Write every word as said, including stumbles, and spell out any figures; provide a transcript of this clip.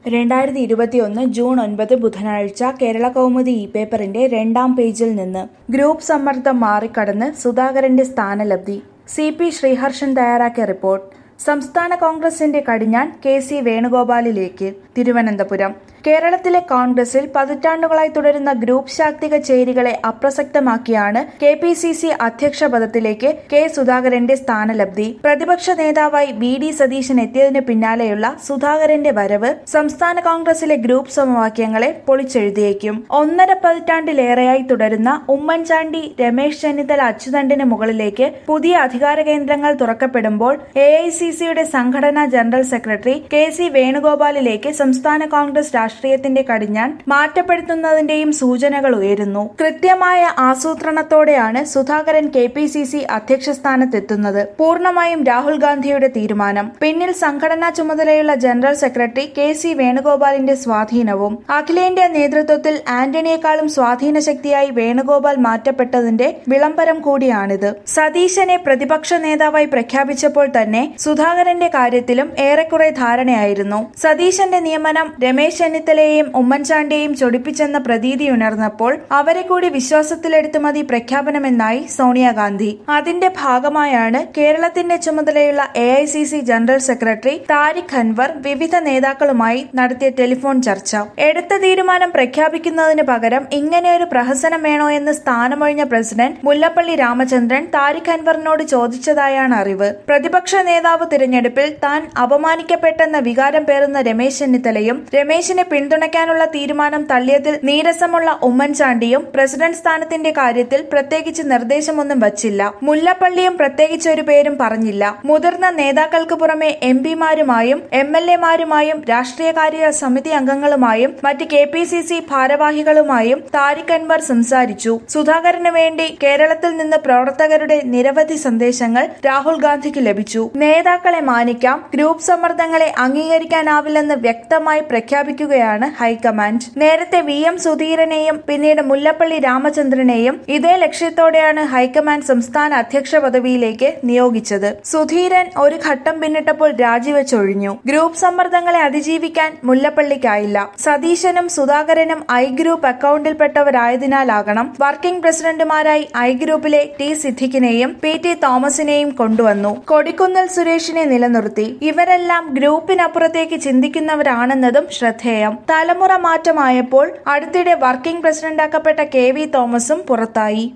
രണ്ടായിരത്തി ഇരുപത്തിയൊന്ന് ജൂൺ ഒൻപത് ബുധനാഴ്ച കേരളകൗമുദി ഇ പേപ്പറിന്റെ രണ്ടാം പേജിൽ നിന്ന് ഗ്രൂപ്പ് സമ്മർദ്ദം മാറിക്കടന്ന് സുധാകരന്റെ സ്ഥാനലബ്ധി. സി പി ശ്രീഹർഷൻ തയ്യാറാക്കിയ റിപ്പോർട്ട്. സംസ്ഥാന കോൺഗ്രസിന്റെ കടിഞ്ഞാൺ കെ സി വേണുഗോപാലിലേക്ക്. തിരുവനന്തപുരം. കേരളത്തിലെ കോൺഗ്രസിൽ പതിറ്റാണ്ടുകളായി തുടരുന്ന ഗ്രൂപ്പ് ശാക്തിക ചേരികളെ അപ്രസക്തമാക്കിയാണ് കെ പി സി സി അധ്യക്ഷ പദത്തിലേക്ക് കെ സുധാകരന്റെ സ്ഥാനലബ്ധി. പ്രതിപക്ഷ നേതാവായി വി ഡി സതീശൻ എത്തിയതിനു പിന്നാലെയുള്ള സുധാകരന്റെ വരവ് സംസ്ഥാന കോൺഗ്രസിലെ ഗ്രൂപ്പ് സമവാക്യങ്ങളെ പൊളിച്ചെഴുതിയേക്കും. ഒന്നര പതിറ്റാണ്ടിലേറെയായി തുടരുന്ന ഉമ്മൻചാണ്ടി, രമേശ് ചെന്നിത്തല, അച്യുതണ്ടിന് മുകളിലേക്ക് പുതിയ അധികാര കേന്ദ്രങ്ങൾ തുറക്കപ്പെടുമ്പോൾ എ ഐ സി സിയുടെ സംഘടനാ ജനറൽ സെക്രട്ടറി കെ സി വേണുഗോപാലിലേക്ക് സംസ്ഥാന കോൺഗ്രസ് രാഷ്ട്രീയത്തിന്റെ കടിഞ്ഞാൺ മാറ്റപ്പെടുത്തുന്നതിന്റെയും സൂചനകൾ ഉയരുന്നു. കൃത്യമായ ആസൂത്രണത്തോടെയാണ് Sudhakaran K P C C അധ്യക്ഷ സ്ഥാനത്തെത്തുന്നത്. പൂർണ്ണമായും രാഹുൽ ഗാന്ധിയുടെ തീരുമാനം. പിന്നിൽ സംഘടനാ ചുമതലയുള്ള ജനറൽ സെക്രട്ടറി കെ സി വേണുഗോപാലിന്റെ സ്വാധീനവും. അഖിലേന്ത്യാ നേതൃത്വത്തിൽ ആന്റണിയെക്കാളും സ്വാധീന ശക്തിയായി വേണുഗോപാൽ മാറ്റപ്പെട്ടതിന്റെ വിളംബരം കൂടിയാണിത്. സതീശനെ പ്രതിപക്ഷ നേതാവായി പ്രഖ്യാപിച്ചപ്പോൾ തന്നെ സുധാകരന്റെ കാര്യത്തിലും ഏറെക്കുറെ ധാരണയായിരുന്നു. സതീശന്റെ നിയമനം രമേശ് ചെന്നിത്തലയെയും ഉമ്മൻചാണ്ടിയെയും ചൊടിപ്പിച്ചെന്ന പ്രതീതിയുണർന്നപ്പോൾ അവരെ കൂടി വിശ്വാസത്തിലെടുത്ത് മതി പ്രഖ്യാപനമെന്നായി സോണിയാഗാന്ധി. അതിന്റെ ഭാഗമായാണ് കേരളത്തിന്റെ ചുമതലയുള്ള A I C C general secretary Tariq Anwar വിവിധ നേതാക്കളുമായി നടത്തിയ ടെലിഫോൺ ചർച്ച. എടുത്ത തീരുമാനം പ്രഖ്യാപിക്കുന്നതിന് പകരം ഇങ്ങനെയൊരു പ്രഹസനം വേണോ എന്ന് സ്ഥാനമൊഴിഞ്ഞ പ്രസിഡന്റ് മുല്ലപ്പള്ളി രാമചന്ദ്രൻ താരിഖ് അൻവറിനോട് ചോദിച്ചതായാണ് അറിവ്. പ്രതിപക്ഷ നേതാവ് തിരഞ്ഞെടുപ്പിൽ താൻ അപമാനിക്കപ്പെട്ടെന്ന വികാരം പേറുന്ന രമേശ് ചെന്നിത്തലയും രമേശിനെ പിന്തുണയ്ക്കാനുള്ള തീരുമാനം തള്ളിയതിൽ നീരസമുള്ള ഉമ്മൻചാണ്ടിയും പ്രസിഡന്റ് സ്ഥാനത്തിന്റെ കാര്യത്തിൽ പ്രത്യേകിച്ച് നിർദ്ദേശമൊന്നും വച്ചില്ല. മുല്ലപ്പള്ളിയും പ്രത്യേകിച്ച് ഒരു പേരും പറഞ്ഞില്ല. മുതിർന്ന നേതാക്കൾക്ക് പുറമെ എം പിമാരുമായും എം എൽ എമാരുമായും രാഷ്ട്രീയകാര്യ സമിതി അംഗങ്ങളുമായും മറ്റ് കെ പി സി സി ഭാരവാഹികളുമായും താരിഖ് അൻവർ സംസാരിച്ചു. സുധാകരന് വേണ്ടി കേരളത്തിൽ നിന്ന് പ്രവർത്തകരുടെ നിരവധി സന്ദേശങ്ങൾ രാഹുൽ ഗാന്ധിക്ക് ലഭിച്ചു. നേതാക്കളെ മാനിക്കാം, ഗ്രൂപ്പ് സമ്മർദ്ദങ്ങളെ അംഗീകരിക്കാനാവില്ലെന്ന് വ്യക്തമായി പ്രഖ്യാപിക്കുകയാണ് ഹൈക്കമാൻഡ്. നേരത്തെ വി എം സുധീരനെയും പിന്നീട് മുല്ലപ്പള്ളി രാമചന്ദ്രനെയും ഇതേ ലക്ഷ്യത്തോടെയാണ് ഹൈക്കമാൻഡ് സംസ്ഥാന അധ്യക്ഷ പദവിയിലേക്ക് നിയോഗിച്ചത്. സുധീരൻ ഒരു ഘട്ടം പിന്നിട്ടപ്പോൾ രാജിവെച്ചൊഴിഞ്ഞു. ഗ്രൂപ്പ് സമ്മർദ്ദങ്ങളെ അതിജീവിക്കാൻ മുല്ലപ്പള്ളിക്കായില്ല. സതീശനും സുധാകരനും ഐ ഗ്രൂപ്പ് അക്കൌണ്ടിൽപ്പെട്ടവരായതിനാലാകണം വർക്കിംഗ് പ്രസിഡന്റുമാരായി ഐ ഗ്രൂപ്പിലെ ടി സിദ്ദിഖിനെയും പി ടി തോമസിനെയും കൊണ്ടുവന്നു. കൊടിക്കുന്നിൽ സുരേഷിനെ നിലനിർത്തി. ഇവരെല്ലാം ഗ്രൂപ്പിനപ്പുറത്തേക്ക് ചിന്തിക്കുന്നവരാണെന്നതും ശ്രദ്ധേയം. തലമുറ മാറ്റമായപ്പോൾ അടുത്തിടെ വർക്കിംഗ് പ്രസിഡന്റാക്കപ്പെട്ട കെ വി തോമസും പുറത്തായി.